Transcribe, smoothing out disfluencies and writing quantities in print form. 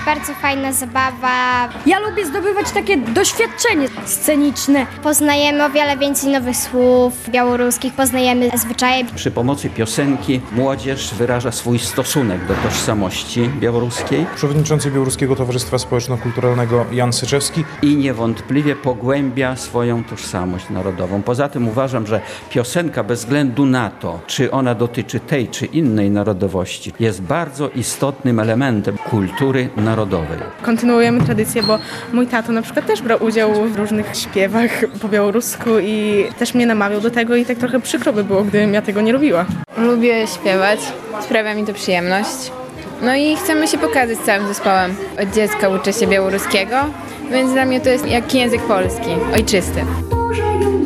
bardzo fajna zabawa. Ja lubię zdobywać takie doświadczenie sceniczne. Poznajemy o wiele więcej nowych słów białoruskich, poznajemy zwyczaje. Przy pomocy piosenki młodzież wyraża swój stosunek do tożsamości białoruskiej Przewodniczący Białoruskiego Towarzystwa Społeczno-Kulturalnego Jan Syczewski i niewątpliwie pogłębia swoją tożsamość narodową. Poza tym uważam, że piosenka bez względu na to, czy ona dotyczy tej czy innej narodowości, jest bardzo istotnym elementem kultury narodowej. Kontynuujemy tradycję, bo mój tato na przykład też brał udział w różnych śpiewach po białorusku i też mnie namawiał do tego i tak trochę przykro by było, gdybym ja tego nie robiła. Lubię śpiewać, sprawia mi to przyjemność. No i chcemy się pokazać całym zespołem. Od dziecka uczę się białoruskiego, więc dla mnie to jest jak język polski, ojczysty.